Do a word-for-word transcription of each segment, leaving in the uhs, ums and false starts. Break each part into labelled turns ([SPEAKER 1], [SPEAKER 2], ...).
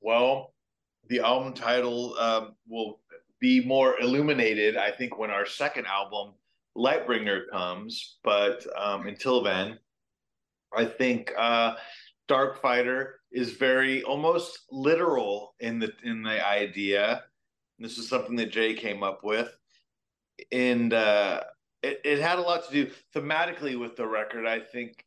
[SPEAKER 1] Well, the album title um, will be more illuminated, I think, when our second album, Lightbringer, comes. But um, until then, I think uh, Darkfighter is very almost literal in the in the idea. This is something that Jay came up with, and uh, it, it had a lot to do thematically with the record. I think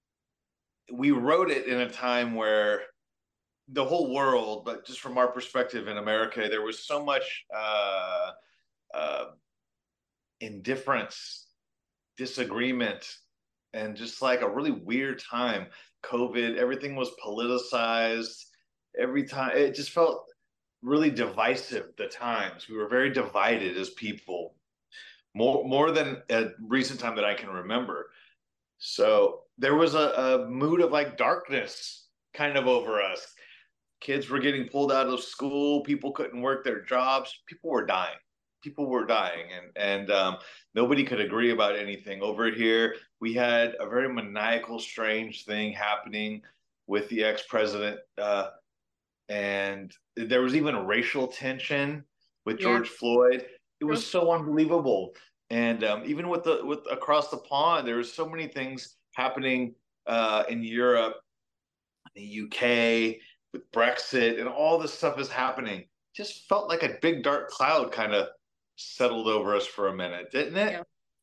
[SPEAKER 1] we wrote it in a time where the whole world, but just from our perspective in America, there was so much uh, uh, indifference, disagreement, and just like a really weird time. COVID, everything was politicized. Every time, it just felt really divisive. The times we were very divided as people, more more than a recent time that I can remember. So there was a, a mood of like darkness kind of over us. Kids were getting pulled out of school. People couldn't work their jobs. People were dying. People were dying, and and um, nobody could agree about anything. Over here, we had a very maniacal, strange thing happening with the ex-president, uh, and there was even racial tension with
[SPEAKER 2] Yeah,
[SPEAKER 1] George Floyd. It was
[SPEAKER 2] true.
[SPEAKER 1] so unbelievable, and um, even with the with across the pond, there was so many things happening uh, in Europe, the U K, with Brexit, and all this stuff is happening. Just felt like a big dark cloud kind of settled over us for a minute, didn't it?
[SPEAKER 2] Yeah.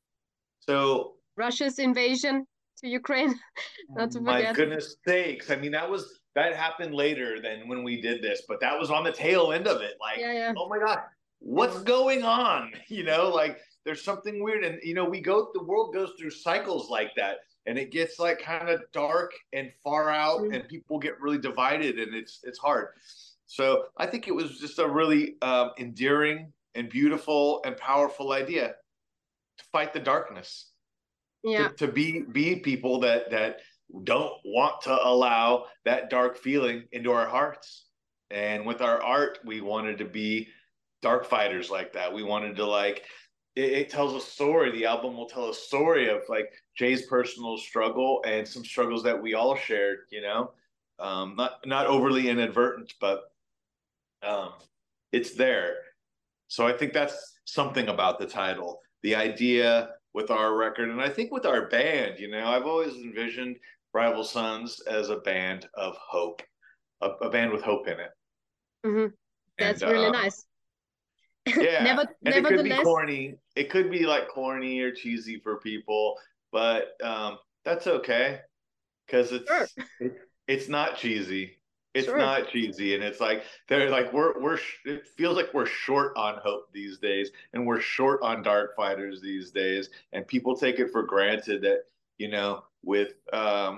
[SPEAKER 1] So,
[SPEAKER 2] Russia's invasion to Ukraine, not to
[SPEAKER 1] my
[SPEAKER 2] forget.
[SPEAKER 1] goodness sakes. I mean, that was that happened later than when we did this, but that was on the tail end of it. Like,
[SPEAKER 2] Yeah, yeah,
[SPEAKER 1] oh my God,
[SPEAKER 2] it
[SPEAKER 1] what's
[SPEAKER 2] was.
[SPEAKER 1] going on? You know, like there's something weird. And, you know, we go, the world goes through cycles like that. And it gets like kind of dark and far out,
[SPEAKER 2] Mm.
[SPEAKER 1] and people get really divided, and it's it's hard. So I think it was just a really um, endearing and beautiful and powerful idea to fight the darkness, to,
[SPEAKER 2] Yeah,
[SPEAKER 1] to be be people that that don't want to allow that dark feeling into our hearts. And with our art, we wanted to be dark fighters like that. We wanted to like it, it tells a story. The album will tell a story of like Jay's personal struggle and some struggles that we all shared. You know, um, not not overly inadvertent, but um, it's there. So I think that's something about the title, the idea with our record, and I think with our band. You know, I've always envisioned Rival Sons as a band of hope, a, a band with hope in it,
[SPEAKER 2] hmm
[SPEAKER 1] and
[SPEAKER 2] that's really
[SPEAKER 1] um,
[SPEAKER 2] nice.
[SPEAKER 1] yeah,
[SPEAKER 2] Never,
[SPEAKER 1] and it could be
[SPEAKER 2] nevertheless,
[SPEAKER 1] corny. It could be like corny or cheesy for people, but um, that's okay because
[SPEAKER 2] sure,
[SPEAKER 1] it's it, it's not cheesy. It's
[SPEAKER 2] sure.
[SPEAKER 1] not cheesy, and it's like they're like we're we're it feels like we're short on hope these days, and we're short on dark fighters these days, and people take it for granted that you know with um,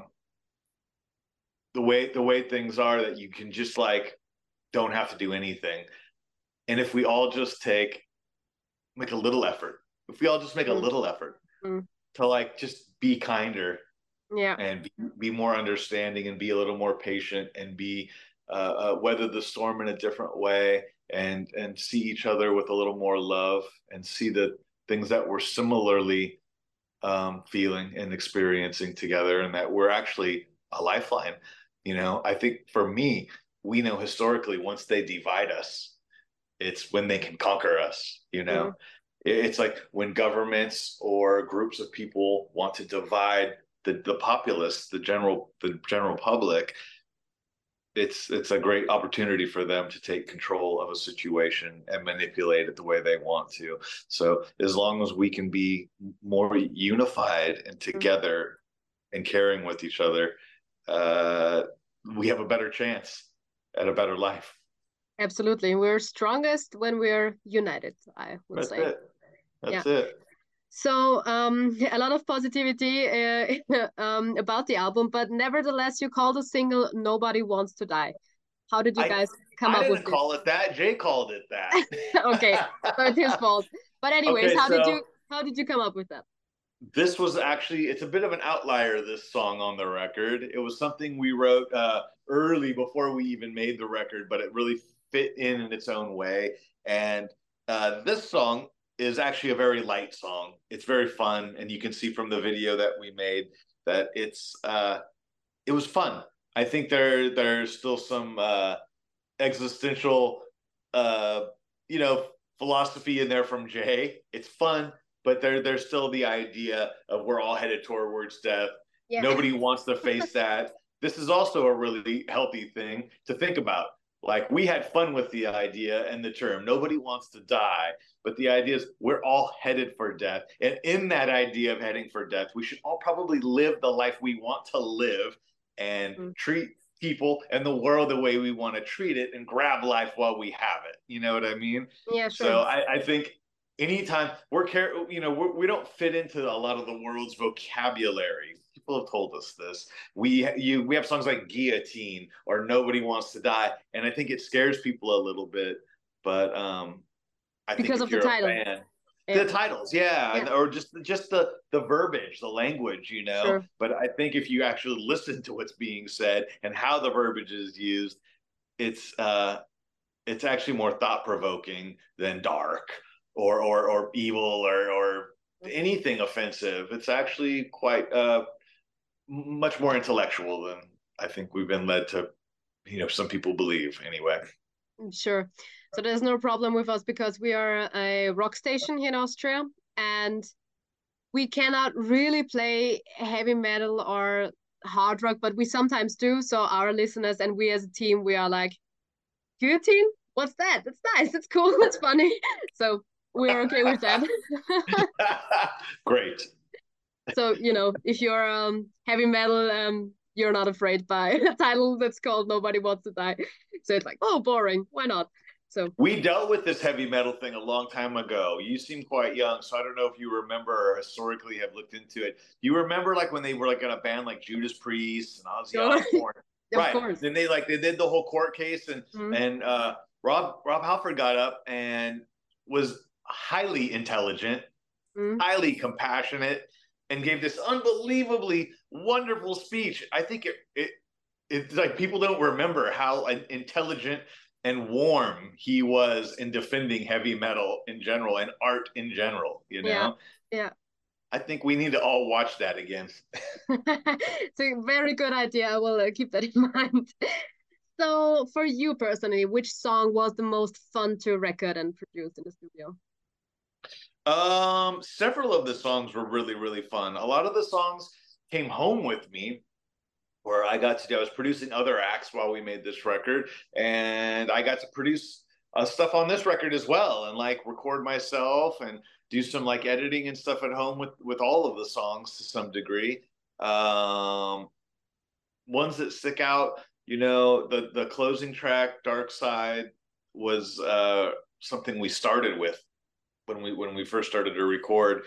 [SPEAKER 1] the way the way things are that you can just like don't have to do anything, and if we all just take make a little effort, if we all just make a
[SPEAKER 2] Mm,
[SPEAKER 1] little effort
[SPEAKER 2] mm.
[SPEAKER 1] to like just be kinder
[SPEAKER 2] Yeah,
[SPEAKER 1] and be, be more understanding and be a little more patient and be uh, uh, weather the storm in a different way and and see each other with a little more love and see the things that we're similarly um, feeling and experiencing together and that we're actually a lifeline. You know, I think for me, we know historically once they divide us, it's when they can conquer us. You know,
[SPEAKER 2] mm,
[SPEAKER 1] it's like when governments or groups of people want to divide the, the populace, the general the general public, it's it's a great opportunity for them to take control of a situation and manipulate it the way they want to. So as long as we can be more unified and
[SPEAKER 2] mm.
[SPEAKER 1] together and caring with each other, uh, we have a better chance at a better life.
[SPEAKER 2] Absolutely. We're strongest when we're united, I would
[SPEAKER 1] That's
[SPEAKER 2] say.
[SPEAKER 1] it.
[SPEAKER 2] Yeah.
[SPEAKER 1] That's it.
[SPEAKER 2] So, um, a lot of positivity uh, um, about the album, but nevertheless, you called the single "Nobody Wants to Die." How did you
[SPEAKER 1] I
[SPEAKER 2] guys come
[SPEAKER 1] I
[SPEAKER 2] up with
[SPEAKER 1] didn't
[SPEAKER 2] this?
[SPEAKER 1] call it that. Jay called it
[SPEAKER 2] Okay,
[SPEAKER 1] that.
[SPEAKER 2] so it's his fault. But anyways,
[SPEAKER 1] Okay,
[SPEAKER 2] how did you
[SPEAKER 1] so
[SPEAKER 2] how did you come up with that?
[SPEAKER 1] this was actually it's a bit of an outlier. This song on the record, it was something we wrote uh, early before we even made the record, but it really fit in in its own way. And uh, this song is actually a very light song. It's very fun, and you can see from the video that we made that it's uh, it was fun. I think there there's still some. Uh, existential, uh, you know, philosophy in there from Jay. It's fun, but there there's still the idea of we're all headed towards death.
[SPEAKER 2] Yeah.
[SPEAKER 1] Nobody wants to face that. This is also a really healthy thing to think about. Like we had fun with the idea and the term. Nobody wants to die, but the idea is we're all headed for death. And in that idea of heading for death, we should all probably live the life we want to live and
[SPEAKER 2] Mm.
[SPEAKER 1] treat people and the world the way we want to treat it and grab life while we have it. You know what I mean?
[SPEAKER 2] Yeah,
[SPEAKER 1] So
[SPEAKER 2] sure.
[SPEAKER 1] I, I think anytime we're care, you know, we're, we don't fit into a lot of the world's vocabulary. People have told us this. We you we have songs like Guillotine or Nobody Wants to Die, and I think it scares people a little bit. But um, I think
[SPEAKER 2] Because
[SPEAKER 1] if
[SPEAKER 2] of the
[SPEAKER 1] you're a
[SPEAKER 2] title.
[SPEAKER 1] fan,
[SPEAKER 2] Yeah.
[SPEAKER 1] the titles, yeah,
[SPEAKER 2] Yeah,
[SPEAKER 1] and, or just just the the verbiage, the language, you know.
[SPEAKER 2] sure.
[SPEAKER 1] But I think if you actually listen to what's being said and how the verbiage is used, it's uh, it's actually more thought provoking than dark or or or evil or or anything offensive. It's actually quite uh, much more intellectual than I think we've been led to, you know, some people believe anyway.
[SPEAKER 2] Sure. So there's no problem with us because we are a rock station here in Austria, and we cannot really play heavy metal or hard rock, but we sometimes do. So our listeners and we as a team, we are like, guillotine? What's that? It's nice. It's cool. It's funny. So we're okay with that.
[SPEAKER 1] Great.
[SPEAKER 2] So, you know, if you're um heavy metal, um, you're not afraid by a title that's called Nobody Wants to Die. So it's like, oh, boring. Why not? So
[SPEAKER 1] We dealt with this heavy metal thing a long time ago. You seem quite young, so I don't know if you remember or historically have looked into it. Do you remember like when they were like in a band like Judas Priest and Ozzy
[SPEAKER 2] sure.
[SPEAKER 1] Osbourne?
[SPEAKER 2] Of
[SPEAKER 1] Right.
[SPEAKER 2] course.
[SPEAKER 1] Then they like they did the whole court case and
[SPEAKER 2] Mm,
[SPEAKER 1] and uh Rob Rob Halford got up and was highly intelligent,
[SPEAKER 2] mm.
[SPEAKER 1] highly compassionate, and gave this unbelievably wonderful speech. I think it it it's like people don't remember how intelligent and warm he was in defending heavy metal in general and art in general, you
[SPEAKER 2] Yeah.
[SPEAKER 1] know.
[SPEAKER 2] Yeah.
[SPEAKER 1] I think we need to all watch that again.
[SPEAKER 2] It's a very good idea. I will uh, keep that in mind. So, for you personally, which song was the most fun to record and produce in the studio?
[SPEAKER 1] Um several of the songs were really really fun. A lot of the songs came home with me where I got to do, I was producing other acts while we made this record, and I got to produce uh, stuff on this record as well, and like record myself and do some like editing and stuff at home with with all of the songs to some degree. Um, Ones that stick out, you know, the the closing track, "Dark Side," was uh, something we started with when we when we first started to record,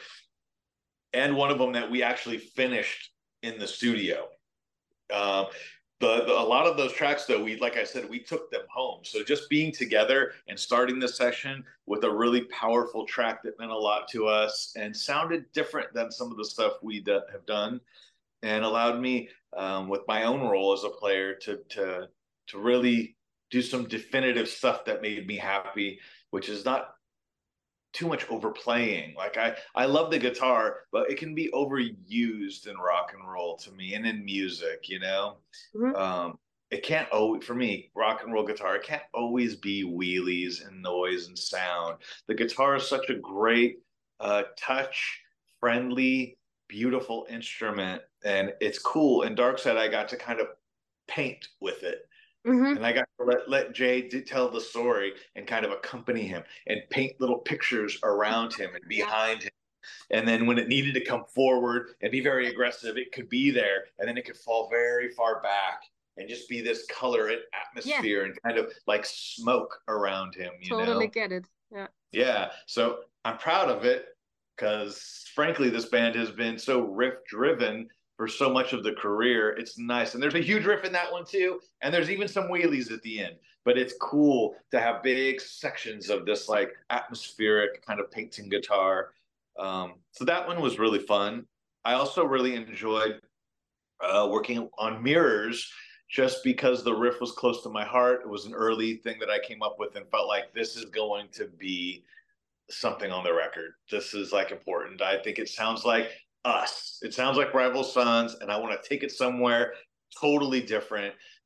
[SPEAKER 1] and one of them that we actually finished in the studio. Um, the, the, a lot of those tracks, though, we like I said, we took them home. So just being together and starting the session with a really powerful track that meant a lot to us and sounded different than some of the stuff we d- have done, and allowed me, um, with my own role as a player, to to to really do some definitive stuff that made me happy, which is not too much overplaying. Like I, I love the guitar, but it can be overused in rock and roll to me and in music, you know?
[SPEAKER 2] Mhm.
[SPEAKER 1] Um, it can't always, for me, rock and roll guitar, it can't always be wheelies and noise and sound. The guitar is such a great uh, touch, friendly, beautiful instrument. And it's cool. In Dark Side, I got to kind of paint with it,
[SPEAKER 2] Mm-hmm.
[SPEAKER 1] and I got to let, let Jay tell the story and kind of accompany him and paint little pictures around him and
[SPEAKER 2] Yeah.
[SPEAKER 1] behind him. And then when it needed to come forward and be very aggressive, it could be there. And then it could fall very far back and just be this color and
[SPEAKER 2] Yeah.
[SPEAKER 1] atmosphere and kind of like smoke around him, you
[SPEAKER 2] Totally
[SPEAKER 1] know?
[SPEAKER 2] get it. Yeah.
[SPEAKER 1] Yeah. So I'm proud of it because, frankly, this band has been so riff driven for so much of the career. It's nice. And there's a huge riff in that one, too. And there's even some wheelies at the end. But it's cool to have big sections of this like atmospheric kind of painting guitar. Um, so that one was really fun. I also really enjoyed uh, working on Mirrors just because the riff was close to my heart. It was an early thing that I came up with and felt like this is going to be something on the record. This is like important. I think it sounds like us. It sounds like Rival Sons, and I want to take it somewhere totally different.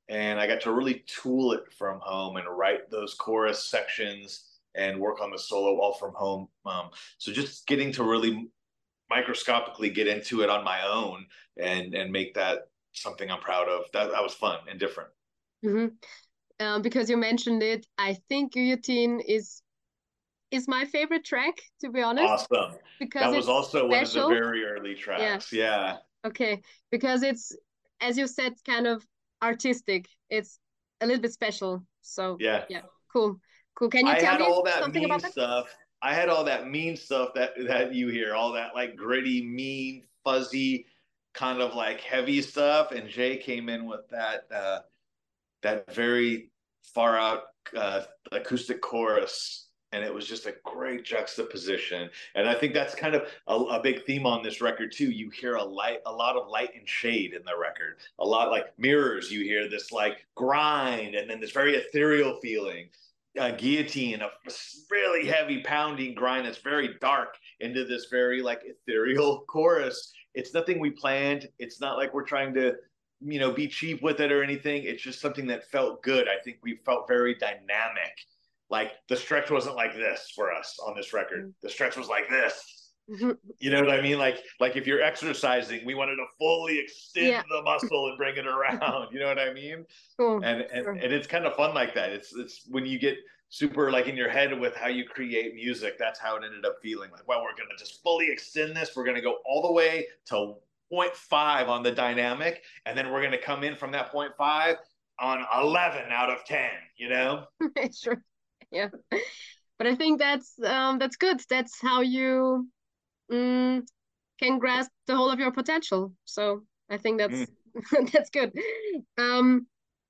[SPEAKER 1] and I got to really tool it from home and write those chorus sections and work on the solo all from home. Um, so just getting to really microscopically get into it on my own and and make that something I'm proud of. That that was fun and different.
[SPEAKER 2] Mm-hmm. Um, because you mentioned it, I think Guillotine is is my favorite track, to be honest,
[SPEAKER 1] Awesome.
[SPEAKER 2] because
[SPEAKER 1] That was
[SPEAKER 2] it's
[SPEAKER 1] also one of the
[SPEAKER 2] special.
[SPEAKER 1] very early
[SPEAKER 2] Yeah.
[SPEAKER 1] tracks. Yeah.
[SPEAKER 2] Okay. Because it's, as you said, kind of artistic. It's a little bit special. So
[SPEAKER 1] Yeah.
[SPEAKER 2] yeah, cool. Cool. Can you
[SPEAKER 1] I
[SPEAKER 2] tell
[SPEAKER 1] had
[SPEAKER 2] me
[SPEAKER 1] all that
[SPEAKER 2] something
[SPEAKER 1] mean
[SPEAKER 2] about that?
[SPEAKER 1] stuff. I had all that mean stuff that that you hear, all that like gritty, mean, fuzzy, kind of like heavy stuff. And Jay came in with that uh, that very far out uh, acoustic chorus, and it was just a great juxtaposition. And I think that's kind of a, a big theme on this record too. You hear a light, a lot of light and shade in the record. A lot like Mirrors. You hear this like grind, and then this very ethereal feeling. Uh, Guillotine, a really heavy pounding grind that's very dark into this very like ethereal chorus. It's nothing we planned. It's not like we're trying to, you know, be cheap with it or anything. It's just something that felt good. I think we felt very dynamic. Like the stretch wasn't like this for us on this record. The stretch was like this. You know what I mean? Like, like if you're exercising, we wanted to fully extend
[SPEAKER 2] Yeah.
[SPEAKER 1] the muscle and bring it around. You know what I mean?
[SPEAKER 2] Cool.
[SPEAKER 1] And and,
[SPEAKER 2] Sure.
[SPEAKER 1] and it's kind of fun like that. It's it's when you get super like in your head with how you create music. That's how it ended up feeling. Like, well, we're gonna just fully extend this. We're gonna go all the way to zero point five on the dynamic, and then we're gonna come in from that zero point five on eleven out of ten. You know?
[SPEAKER 2] Sure. Yeah. But I think that's um that's good. That's how you mm, can grasp the whole of your potential. So I think that's mm. that's good. Um,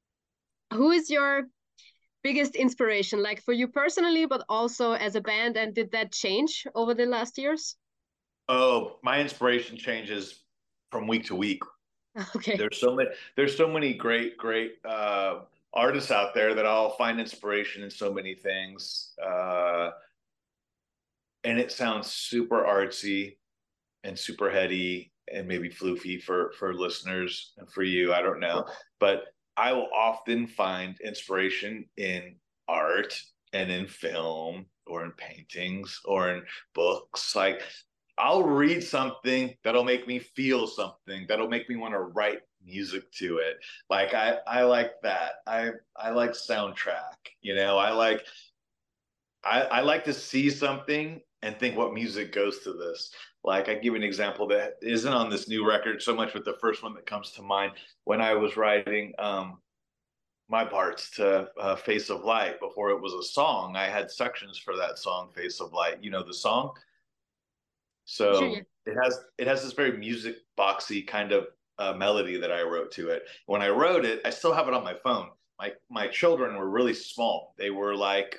[SPEAKER 2] who is your biggest inspiration, like for you personally, but also as a band? And did that change over the last years?
[SPEAKER 1] Oh, my inspiration changes from week to week.
[SPEAKER 2] Okay.
[SPEAKER 1] There's so many. There's so many great, great uh, artists out there that I'll find inspiration in so many things. Uh, and it sounds super artsy and super heady and maybe floofy for for listeners and for you. I don't know, but I will often find inspiration in art and in film or in paintings or in books. Like I'll read something that'll make me feel something that'll make me want to write music to it. Like I I like that. I I like soundtrack. You know, I like I, I like to see something and think what music goes to this. Like I give an example that isn't on this new record so much, but the first one that comes to mind when I was writing um, my parts to uh, Face of Light before it was a song. I had sections for that song, Face of Light. You know the song,
[SPEAKER 2] Sure,
[SPEAKER 1] so
[SPEAKER 2] yeah.
[SPEAKER 1] it has it has this very music boxy kind of uh, melody that I wrote to it. When I wrote it, I still have it on my phone. My my children were really small. They were like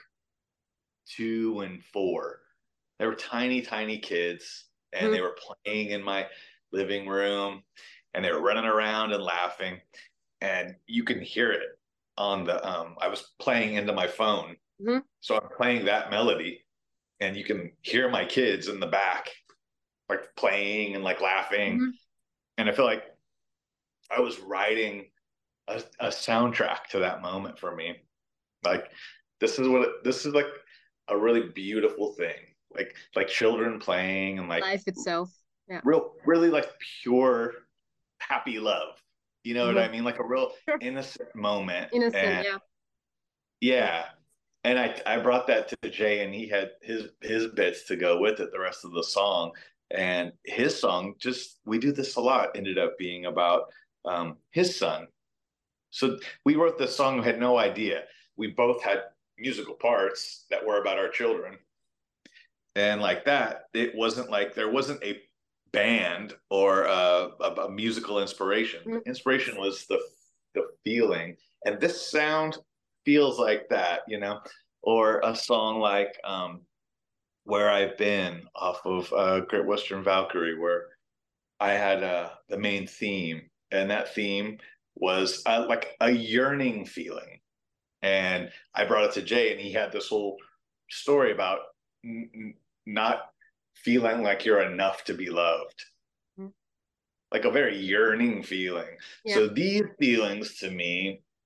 [SPEAKER 1] two and four. They were tiny, tiny kids, and
[SPEAKER 2] Mm-hmm.
[SPEAKER 1] they were playing in my living room, and they were running around and laughing, and you can hear it on the. Um, I was playing into my phone,
[SPEAKER 2] Mm-hmm.
[SPEAKER 1] so I'm playing that melody, and you can hear my kids in the back, like playing and like laughing,
[SPEAKER 2] Mm-hmm.
[SPEAKER 1] and I feel like I was writing a, a soundtrack to that moment for me. Like this is what it, this is like a really beautiful thing. Like like children playing and like
[SPEAKER 2] Life itself. Yeah.
[SPEAKER 1] real really like pure happy love. You know what
[SPEAKER 2] Mm-hmm.
[SPEAKER 1] I mean? Like a real
[SPEAKER 2] Sure.
[SPEAKER 1] innocent moment.
[SPEAKER 2] Innocent,
[SPEAKER 1] And
[SPEAKER 2] yeah. Yeah.
[SPEAKER 1] yeah. And I I brought that to Jay and he had his his bits to go with it, the rest of the song. And his song, just we do this a lot, ended up being about um, his son. So we wrote this song, had no idea. We both had musical parts that were about our children. And like that, it wasn't like there wasn't a band or a, a, a musical inspiration.
[SPEAKER 2] Mm-hmm.
[SPEAKER 1] The inspiration was the the feeling. And this sound feels like that, you know, or a song like um, Where I've Been off of uh, Great Western Valkyrie, where I had uh, the main theme, and that theme was uh, like a yearning feeling. And I brought it to Jay, and he had this whole story about n- not feeling like you're enough to be loved,
[SPEAKER 2] Mm-hmm.
[SPEAKER 1] like a very yearning feeling.
[SPEAKER 2] Yeah.
[SPEAKER 1] So these feelings to me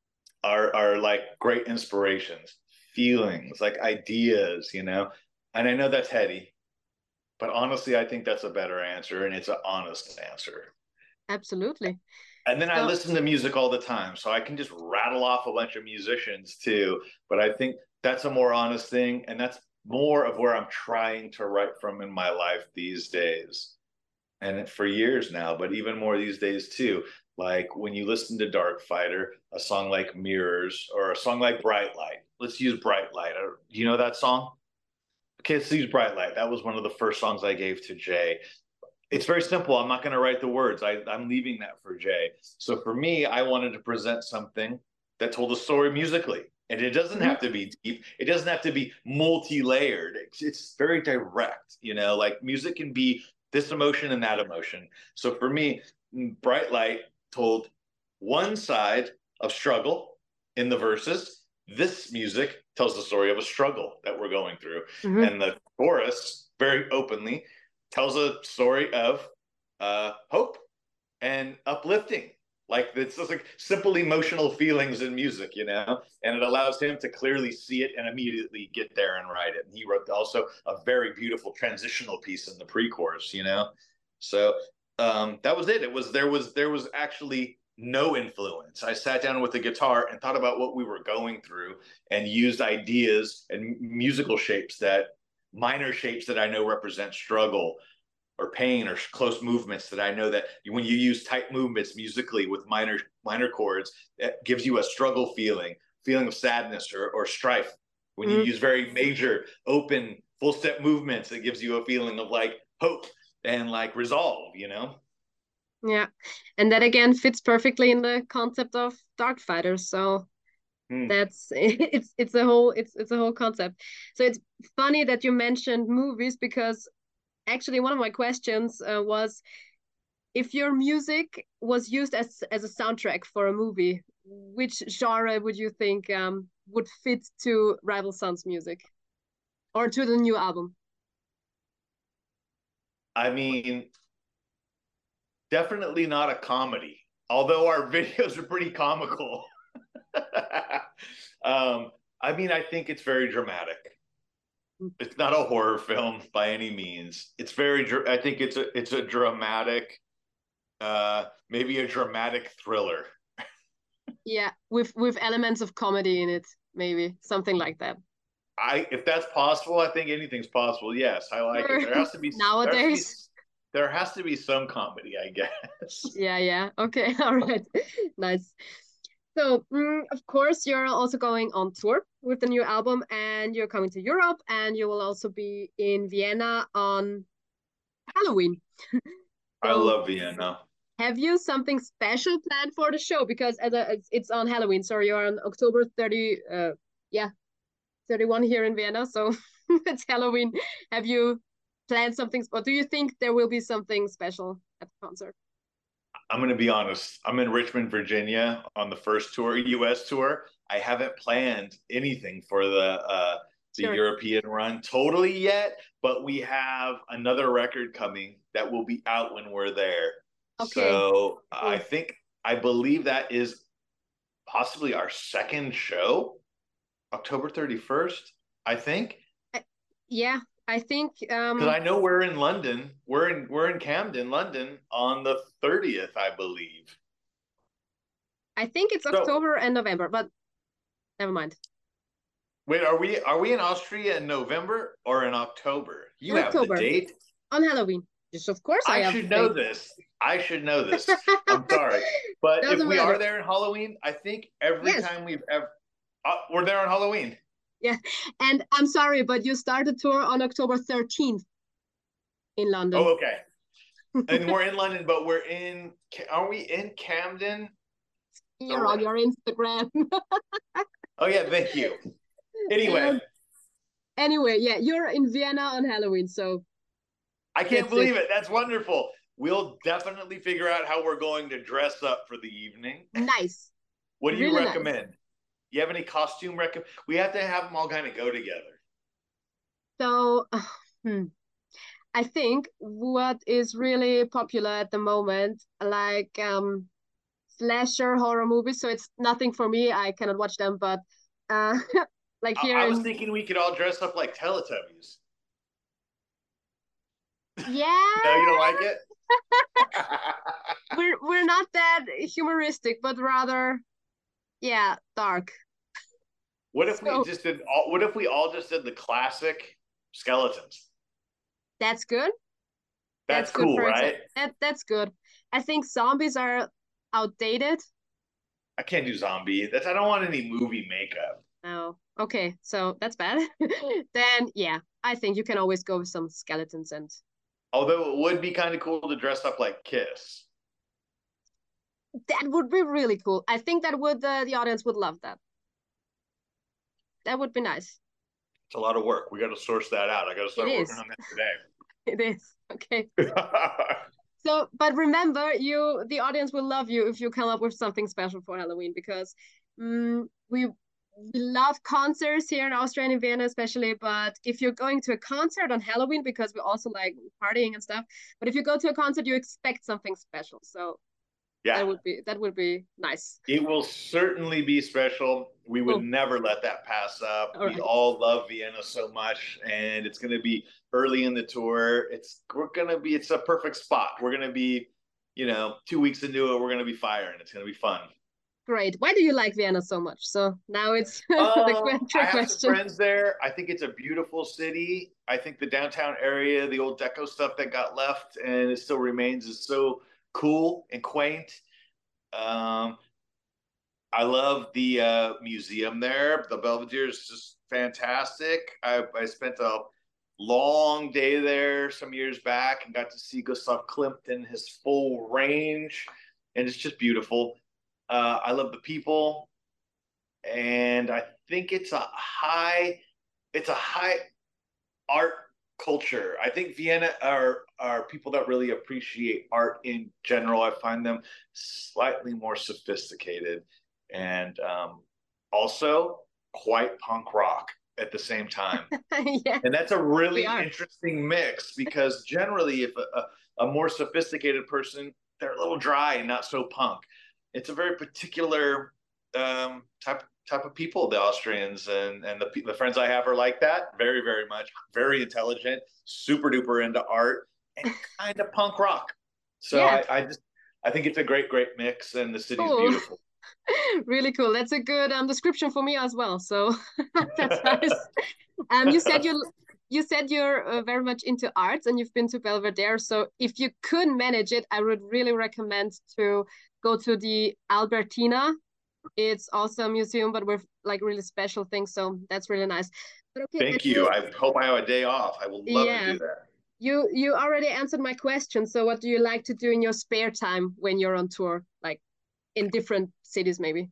[SPEAKER 1] are are like great inspirations, feelings, like ideas, you know. And I know that's heady, but honestly, I think that's a better answer, and it's an honest answer.
[SPEAKER 2] Absolutely.
[SPEAKER 1] And then I
[SPEAKER 2] So
[SPEAKER 1] listen to music all the time, so I can just rattle off a bunch of musicians too. But I think that's a more honest thing, and that's more of where I'm trying to write from in my life these days. And for years now, but even more these days too. Like when you listen to Dark Fighter, a song like Mirrors or a song like Bright Light. Let's use Bright Light. Do you know that song? Okay, let's use Bright Light. That was one of the first songs I gave to Jay. It's very simple. I'm not going to write the words. I, I'm leaving that for Jay. So for me, I wanted to present something that told a story musically. And it doesn't
[SPEAKER 2] mhm,
[SPEAKER 1] have to be deep. It doesn't have to be multi-layered. It's, it's very direct, you know, like music can be this emotion and that emotion. So for me, Bright Light told one side of struggle in the verses. This music tells the story of a struggle that we're going through.
[SPEAKER 2] mhm.
[SPEAKER 1] And the chorus very openly tells a story of uh, hope and uplifting. Like it's just like simple emotional feelings in music, you know, and it allows him to clearly see it and immediately get there and write it. And he wrote also a very beautiful transitional piece in the pre-chorus, you know. So um, that was it. It was there was there was actually no influence. I sat down with the guitar and thought about what we were going through and used ideas and musical shapes that minor shapes that I know represent struggle or pain or close movements that I know that when you use tight movements musically with minor minor chords, that gives you a struggle feeling, feeling of sadness or, or strife. When you
[SPEAKER 2] Mhm.
[SPEAKER 1] use very major, open, full step movements, it gives you a feeling of like hope and like resolve, you know?
[SPEAKER 2] Yeah. And that again fits perfectly in the concept of Dark Fighters. So
[SPEAKER 1] Hmm.
[SPEAKER 2] that's it's it's a whole it's it's a whole concept. So it's funny that you mentioned movies because actually one of my questions uh, was if your music was used as as a soundtrack for a movie, which genre would you think um, would fit to Rival Sons music or to the new album?
[SPEAKER 1] I mean, definitely not a comedy, although our videos are pretty comical. um, I mean, I think it's very dramatic. It's not a horror film by any means. It's very. I think it's a. It's a dramatic. Uh, maybe a dramatic thriller.
[SPEAKER 2] Yeah, with with elements of comedy in it, maybe something like that.
[SPEAKER 1] I, if that's possible, I think anything's possible. Yes, I like it.
[SPEAKER 2] Sure.
[SPEAKER 1] There has to be. There has to be.
[SPEAKER 2] Nowadays.
[SPEAKER 1] There has to be some comedy, I guess.
[SPEAKER 2] Yeah, yeah. Okay, all right. Nice. So, mm, of course, you're also going on tour with the new album, and you're coming to Europe, and you will also be in Vienna on Halloween.
[SPEAKER 1] I
[SPEAKER 2] So,
[SPEAKER 1] love Vienna.
[SPEAKER 2] have you something special planned for the show? Because as a, it's, it's on Halloween, so you're on October thirty, uh, yeah, thirty-one here in Vienna, so it's Halloween. Have you planned something, or do you think there will be something special at the concert?
[SPEAKER 1] I'm going to be honest. I'm in Richmond, Virginia on the first tour, U S tour. I haven't planned anything for the uh, the
[SPEAKER 2] Sure.
[SPEAKER 1] European run totally yet, but we have another record coming that will be out when we're there.
[SPEAKER 2] Okay,
[SPEAKER 1] So I
[SPEAKER 2] cool.
[SPEAKER 1] think I believe that is possibly our second show, October thirty-first. I think
[SPEAKER 2] I, yeah, I think
[SPEAKER 1] because
[SPEAKER 2] um
[SPEAKER 1] I know we're in London. We're in we're in Camden, London on the thirtieth, I believe.
[SPEAKER 2] I think it's
[SPEAKER 1] So
[SPEAKER 2] October and November, but never mind.
[SPEAKER 1] wait, are we are we in Austria in November or in October? You
[SPEAKER 2] In
[SPEAKER 1] have the
[SPEAKER 2] October
[SPEAKER 1] date.
[SPEAKER 2] on Halloween. Yes, of course I
[SPEAKER 1] I
[SPEAKER 2] have the
[SPEAKER 1] should know
[SPEAKER 2] date.
[SPEAKER 1] this. I should know this. I'm sorry, but if
[SPEAKER 2] Doesn't
[SPEAKER 1] we are
[SPEAKER 2] matter.
[SPEAKER 1] there in Halloween, I think every
[SPEAKER 2] Yes,
[SPEAKER 1] time we've ever uh, we're there on Halloween.
[SPEAKER 2] yeah. And I'm sorry, but you start the tour on October thirteenth in London.
[SPEAKER 1] Oh, okay. And we're in London, but we're in. Are we in Camden?
[SPEAKER 2] Here
[SPEAKER 1] The
[SPEAKER 2] on your Instagram.
[SPEAKER 1] oh yeah, thank you. Anyway,
[SPEAKER 2] um, anyway, yeah, you're in Vienna on Halloween, so
[SPEAKER 1] I can't
[SPEAKER 2] that's it.
[SPEAKER 1] believe it. That's wonderful. We'll definitely figure out how we're going to dress up for the evening.
[SPEAKER 2] Nice.
[SPEAKER 1] What do you
[SPEAKER 2] Really nice.
[SPEAKER 1] recommend? You have any costume recommend? We have to have them all kind of go together.
[SPEAKER 2] So, uh, hmm. I think what is really popular at the moment, like um slasher horror movies, so it's nothing for me. I cannot watch them, but uh, like
[SPEAKER 1] I,
[SPEAKER 2] here
[SPEAKER 1] I was
[SPEAKER 2] in
[SPEAKER 1] thinking we could all dress up like Teletubbies. No,
[SPEAKER 2] yeah,
[SPEAKER 1] you don't like it?
[SPEAKER 2] we're we're not that humoristic, but rather yeah, dark.
[SPEAKER 1] What if we
[SPEAKER 2] So
[SPEAKER 1] just did all, what if we all just did the classic skeletons?
[SPEAKER 2] that's good.
[SPEAKER 1] That's
[SPEAKER 2] That's good
[SPEAKER 1] cool,
[SPEAKER 2] for
[SPEAKER 1] right?
[SPEAKER 2] example. That that's good. I think zombies are outdated.
[SPEAKER 1] I can't do zombie. That's I don't want any movie makeup.
[SPEAKER 2] Oh, okay. So that's bad. Then yeah, I think you can always go with some skeletons and
[SPEAKER 1] Although it would be kind of cool to dress up like Kiss.
[SPEAKER 2] that would be really cool. I think that would uh, the audience would love that. That would be nice.
[SPEAKER 1] It's a lot of work. We got to source that out. I got to
[SPEAKER 2] It
[SPEAKER 1] start working
[SPEAKER 2] is.
[SPEAKER 1] on that today.
[SPEAKER 2] It is. Okay.
[SPEAKER 1] I
[SPEAKER 2] So, but remember, you the audience will love you if you come up with something special for Halloween because um, we we love concerts here in Austria and in Vienna especially. But if you're going to a concert on Halloween, because we also like partying and stuff, but if you go to a concert, you expect something special. So
[SPEAKER 1] Yeah,
[SPEAKER 2] that would be that would be nice.
[SPEAKER 1] it will certainly be special. We would
[SPEAKER 2] Cool.
[SPEAKER 1] never let that pass up.
[SPEAKER 2] All
[SPEAKER 1] We
[SPEAKER 2] right.
[SPEAKER 1] all love Vienna so much, and it's going to be early in the tour. It's we're going to be it's a perfect spot. We're going to be, you know, two weeks into it. We're going to be firing. It's going to be fun.
[SPEAKER 2] Great. Why do you like Vienna so much? So now it's the
[SPEAKER 1] Um, I
[SPEAKER 2] trick
[SPEAKER 1] have some
[SPEAKER 2] question.
[SPEAKER 1] friends there. I think it's a beautiful city. I think the downtown area, the old deco stuff that got left and it still remains, is so cool and quaint. Um, I love the uh, museum there. The Belvedere is just fantastic. I, I spent a long day there some years back and got to see Gustav Klimt in his full range, and it's just beautiful. Uh, I love the people, and I think it's a high, it's a high art culture. I think Vienna are are people that really appreciate art in general. I find them slightly more sophisticated and um, also quite punk rock at the same time.
[SPEAKER 2] Yeah,
[SPEAKER 1] And that's a
[SPEAKER 2] we
[SPEAKER 1] really
[SPEAKER 2] are.
[SPEAKER 1] interesting mix because generally, if a, a, a more sophisticated person, they're a little dry and not so punk. It's a very particular um, type type of people, the Austrians, and and the the friends I have are like that, very very much, very intelligent, super duper into art, and kind of punk rock. So
[SPEAKER 2] Yeah,
[SPEAKER 1] I, I just I think it's a great great mix, and the city's
[SPEAKER 2] cool.
[SPEAKER 1] beautiful.
[SPEAKER 2] Really cool. That's a good um, description for me as well. So that's nice. Um, you said you you said you're uh, very much into arts and you've been to Belvedere. So if you could manage it, I would really recommend to go to the Albertina. It's also a museum, but with like really special things. So that's really nice. But okay, and
[SPEAKER 1] Thank you.
[SPEAKER 2] you,
[SPEAKER 1] I hope I have a day off. I will love to
[SPEAKER 2] yeah,
[SPEAKER 1] do that.
[SPEAKER 2] you you already answered my question. So what do you like to do in your spare time when you're on tour, like in different cities, maybe?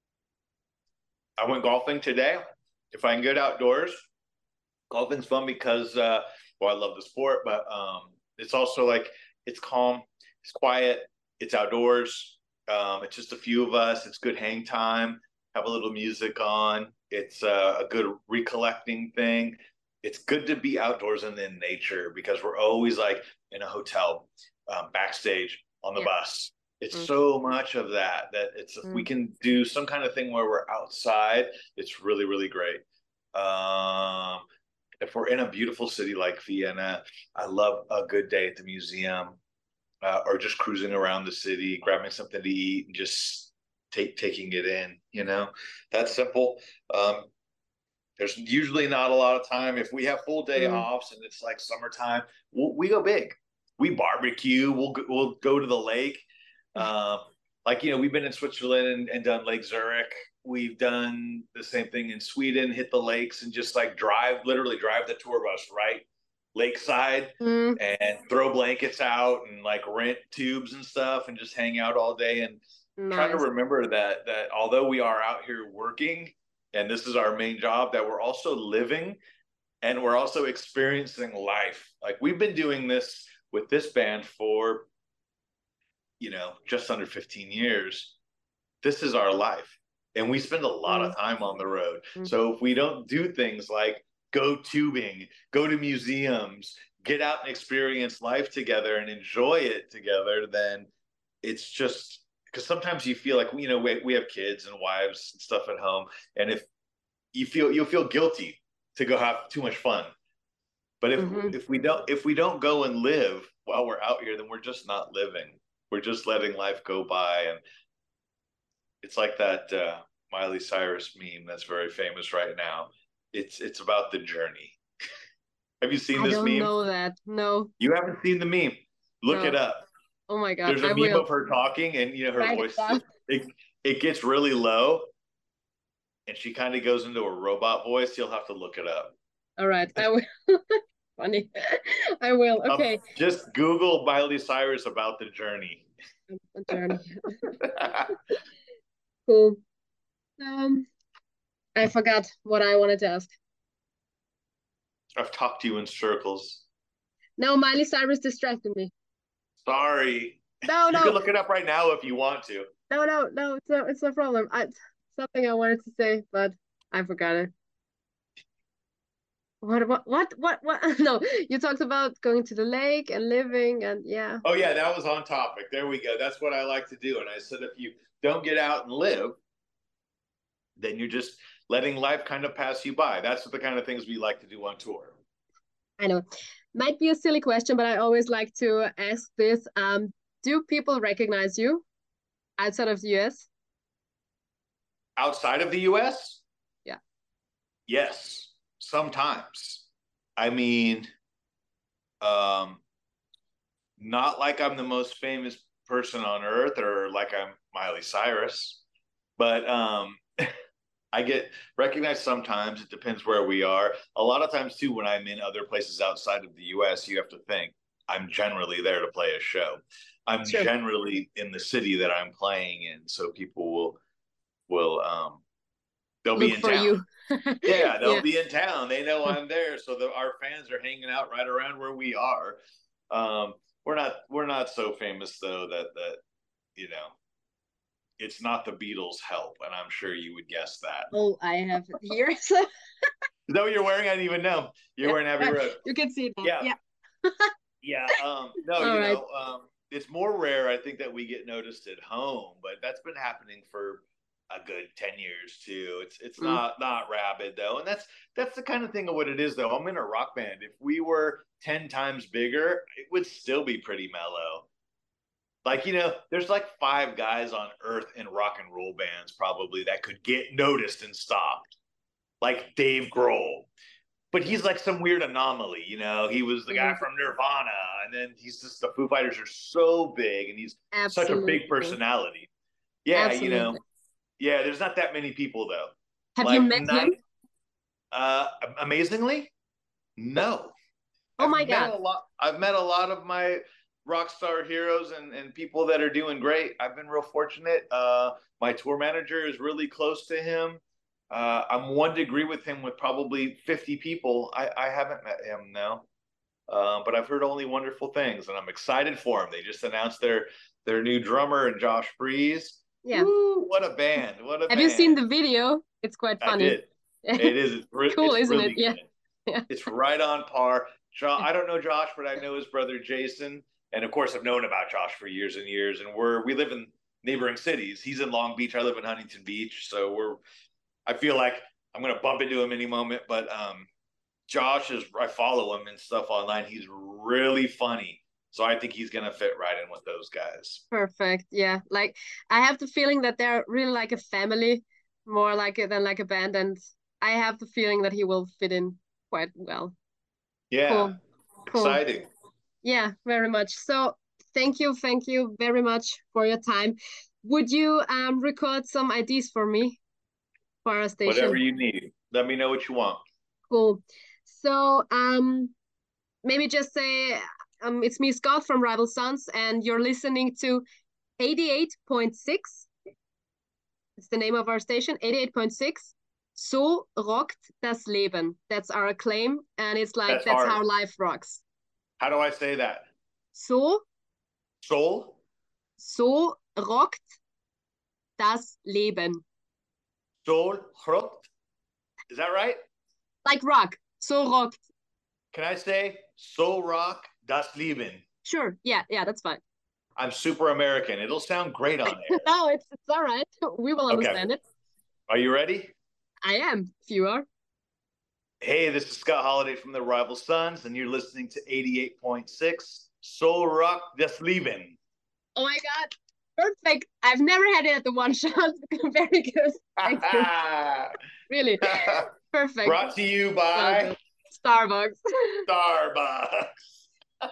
[SPEAKER 1] I went golfing today. If I can get outdoors, golfing's fun because uh, well, I love the sport, but um, it's also like it's calm, it's quiet, it's outdoors. Um, it's just a few of us. It's good hang time. Have a little music on. It's uh, a good recollecting thing. It's good to be outdoors and in nature because we're always like in a hotel, um, backstage on the
[SPEAKER 2] Yeah.
[SPEAKER 1] bus. It's
[SPEAKER 2] Mm,
[SPEAKER 1] so much of that that it's if we
[SPEAKER 2] mm.
[SPEAKER 1] can do some kind of thing where we're outside, it's really really great. Um, if we're in a beautiful city like Vienna, I love a good day at the museum uh, or just cruising around the city, grabbing something to eat and just take taking it in. You know, that's simple. Um, there's usually not a lot of time. If we have full day
[SPEAKER 2] Mm.
[SPEAKER 1] offs and it's like summertime, we'll, we go big. We barbecue. We'll go, we'll go to the lake. Um, like you know, we've been in Switzerland and, and done Lake Zurich. We've done the same thing in Sweden. Hit the lakes and just like drive, literally drive the tour bus right lakeside
[SPEAKER 2] Mm,
[SPEAKER 1] and throw blankets out and like rent tubes and stuff and just hang out all day and try to
[SPEAKER 2] nice.
[SPEAKER 1] remember that that although we are out here working and this is our main job, that we're also living and we're also experiencing life. Like we've been doing this with this band for, you know, just under fifteen years. This is our life. And we spend a lot
[SPEAKER 2] Mm,
[SPEAKER 1] of time on the road.
[SPEAKER 2] mm.
[SPEAKER 1] So if we don't do things like go tubing, go to museums, get out and experience life together and enjoy it together, then it's just because sometimes you feel like, you know, we, we have kids and wives and stuff at home, and if you feel you'll feel guilty to go have too much fun. But if
[SPEAKER 2] Mm-hmm.
[SPEAKER 1] if we don't if we don't go and live while we're out here, then we're just not living. We're just letting life go by, and it's like that uh, Miley Cyrus meme that's very famous right now. It's it's about the journey. Have you seen
[SPEAKER 2] I
[SPEAKER 1] this
[SPEAKER 2] don't
[SPEAKER 1] meme?
[SPEAKER 2] know that. No,
[SPEAKER 1] You haven't seen the meme? Look it
[SPEAKER 2] no.
[SPEAKER 1] up.
[SPEAKER 2] Oh my God,
[SPEAKER 1] There's a
[SPEAKER 2] I
[SPEAKER 1] meme
[SPEAKER 2] will
[SPEAKER 1] of her talking, and you know her
[SPEAKER 2] write it
[SPEAKER 1] voice
[SPEAKER 2] down.
[SPEAKER 1] it it gets really low, and she kind of goes into a robot voice. You'll have to look it up.
[SPEAKER 2] All right, I will. Funny. I will.
[SPEAKER 1] Um,
[SPEAKER 2] Okay.
[SPEAKER 1] just Google Miley Cyrus about the journey.
[SPEAKER 2] A journey. Cool. Um, I forgot what I wanted to ask.
[SPEAKER 1] I've talked to you in circles.
[SPEAKER 2] No, Miley Cyrus distracted me.
[SPEAKER 1] Sorry.
[SPEAKER 2] No,
[SPEAKER 1] You can
[SPEAKER 2] no,
[SPEAKER 1] look it up right now if you want to.
[SPEAKER 2] no, no, no. It's no, it's no problem. I something I wanted to say, but I forgot it. What, what, what, what, what? No, you talked about going to the lake and living, and yeah.
[SPEAKER 1] Oh yeah, that was on topic. There we go. That's what I like to do. And I said, if you don't get out and live, then you're just letting life kind of pass you by. That's the kind of things we like to do on tour.
[SPEAKER 2] I know. Might be a silly question, but I always like to ask this. Um, do people recognize you outside of the U S?
[SPEAKER 1] Outside of the U S,
[SPEAKER 2] Yeah.
[SPEAKER 1] yes, sometimes. I mean, um, not like I'm the most famous person on earth or like I'm Miley Cyrus, but um, I get recognized sometimes. It depends where we are. A lot of times, too, when I'm in other places outside of the U S, you have to think I'm generally there to play a show. I'm
[SPEAKER 2] Sure.
[SPEAKER 1] generally in the city that I'm playing in, so people will will um, they'll
[SPEAKER 2] Look
[SPEAKER 1] be in
[SPEAKER 2] for
[SPEAKER 1] town.
[SPEAKER 2] you.
[SPEAKER 1] Yeah, they'll
[SPEAKER 2] Yeah.
[SPEAKER 1] be in town. They know I'm there, so the, our fans are hanging out right around where we are. Um, we're not we're not so famous though that that you know it's not the Beatles' Help, and I'm sure you would guess that.
[SPEAKER 2] Oh, I have it here. So
[SPEAKER 1] Is that what you're wearing? I didn't even know. You're
[SPEAKER 2] yeah,
[SPEAKER 1] wearing Abbey
[SPEAKER 2] uh,
[SPEAKER 1] Road.
[SPEAKER 2] you can see it now.
[SPEAKER 1] Yeah,
[SPEAKER 2] Yeah.
[SPEAKER 1] yeah. Um, no,
[SPEAKER 2] All
[SPEAKER 1] you
[SPEAKER 2] right.
[SPEAKER 1] know, um, it's more rare, I think, that we get noticed at home, but that's been happening for a good ten years too. It's it's
[SPEAKER 2] Mm.
[SPEAKER 1] not not rabid though, and that's that's the kind of thing of what it is though. I'm in a rock band. If we were ten times bigger, it would still be pretty mellow. Like, you know, there's like five guys on earth in rock and roll bands probably that could get noticed and stopped. Like Dave Grohl, but he's like some weird anomaly, you know. He was the guy
[SPEAKER 2] Mhm.
[SPEAKER 1] from Nirvana, and then he's just the Foo Fighters are so big, and he's such a big
[SPEAKER 2] Absolutely.
[SPEAKER 1] personality. Yeah, you know,
[SPEAKER 2] Absolutely.
[SPEAKER 1] yeah. There's not that many people though.
[SPEAKER 2] Have you
[SPEAKER 1] Like
[SPEAKER 2] met him?
[SPEAKER 1] nine, uh, amazingly, no.
[SPEAKER 2] Oh
[SPEAKER 1] I've
[SPEAKER 2] my
[SPEAKER 1] met
[SPEAKER 2] God.
[SPEAKER 1] a lot. I've met a lot of my rock star heroes and and people that are doing great. I've been real fortunate. Uh, my tour manager is really close to him. Uh, I'm one degree with him with probably fifty people. I, I haven't met him now, uh, but I've heard only wonderful things, and I'm excited for him. They just announced their their new drummer and Josh Freeze.
[SPEAKER 2] Yeah.
[SPEAKER 1] Woo! What a band! What a
[SPEAKER 2] Have you seen
[SPEAKER 1] band!
[SPEAKER 2] the video? It's quite
[SPEAKER 1] I
[SPEAKER 2] funny.
[SPEAKER 1] did. It is. It's, re-
[SPEAKER 2] Cool,
[SPEAKER 1] it's
[SPEAKER 2] isn't it?
[SPEAKER 1] really
[SPEAKER 2] Yeah.
[SPEAKER 1] good.
[SPEAKER 2] Yeah.
[SPEAKER 1] It's right on par. Jo- I don't know Josh, but I know his brother Jason, and of course I've known about Josh for years and years. And we're we live in neighboring cities. He's in Long Beach. I live in Huntington Beach, so we're. I feel like I'm gonna bump into him any moment. But um, Josh is. I follow him and stuff online. He's really funny, so I think he's gonna fit right in with those guys.
[SPEAKER 2] Perfect. Yeah. Like I have the feeling that they're really like a family, more like a, than like a band, and I have the feeling that he will fit in quite well.
[SPEAKER 1] Yeah,
[SPEAKER 2] Cool. Cool.
[SPEAKER 1] exciting.
[SPEAKER 2] Yeah, very much. So thank you, thank you very much for your time. Would you um record some I Ds for me for our
[SPEAKER 1] Whatever
[SPEAKER 2] station?
[SPEAKER 1] you need, let me know what you want.
[SPEAKER 2] Cool. So um maybe just say um it's me, Scott from Rival Sons, and you're listening to eighty-eight point six. It's the name of our station, eighty-eight point six. So rockt das Leben. That's our claim, and it's like
[SPEAKER 1] That's
[SPEAKER 2] that's
[SPEAKER 1] hard.
[SPEAKER 2] how life rocks.
[SPEAKER 1] How do I say that?
[SPEAKER 2] So
[SPEAKER 1] Soul?
[SPEAKER 2] so rockt das Leben.
[SPEAKER 1] Soul rockt? Is that right?
[SPEAKER 2] Like rock. So rockt.
[SPEAKER 1] Can I say so rock das Leben?
[SPEAKER 2] Sure. Yeah, yeah, that's fine.
[SPEAKER 1] I'm super American. It'll sound great on air.
[SPEAKER 2] No, it's it's all right. We will
[SPEAKER 1] Okay.
[SPEAKER 2] understand it.
[SPEAKER 1] Are you ready?
[SPEAKER 2] I am, if you are.
[SPEAKER 1] Hey, this is Scott Holiday from the Rival Sons, and you're listening to eighty-eight point six Soul Rock des Leben.
[SPEAKER 2] Oh my God. Perfect. I've never had it at the one shot. Very good. Thank you. Really. Perfect.
[SPEAKER 1] Brought to you by
[SPEAKER 2] Starbucks.
[SPEAKER 1] Starbucks.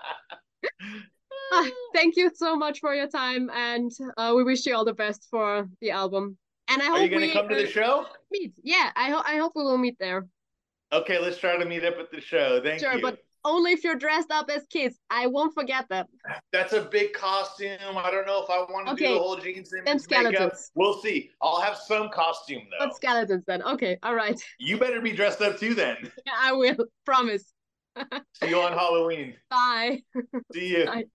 [SPEAKER 2] Ah, thank you so much for your time, and uh, we wish you all the best for the album. And I
[SPEAKER 1] Are
[SPEAKER 2] hope
[SPEAKER 1] you going to
[SPEAKER 2] we,
[SPEAKER 1] come to the
[SPEAKER 2] uh,
[SPEAKER 1] show?
[SPEAKER 2] Meet. Yeah, I hope I hope we will meet there.
[SPEAKER 1] Okay, let's try to meet up at the show. Thank
[SPEAKER 2] sure,
[SPEAKER 1] you.
[SPEAKER 2] But only if you're dressed up as kids. I won't forget that.
[SPEAKER 1] That's a big costume. I don't know if I want to
[SPEAKER 2] okay.
[SPEAKER 1] do the whole Gene Simmons
[SPEAKER 2] then skeletons.
[SPEAKER 1] makeup. We'll see. I'll have some costume though.
[SPEAKER 2] But skeletons then. Okay, all right.
[SPEAKER 1] You better be dressed up too then.
[SPEAKER 2] Yeah, I will. Promise.
[SPEAKER 1] See you on Halloween.
[SPEAKER 2] Bye.
[SPEAKER 1] See you.
[SPEAKER 2] Bye.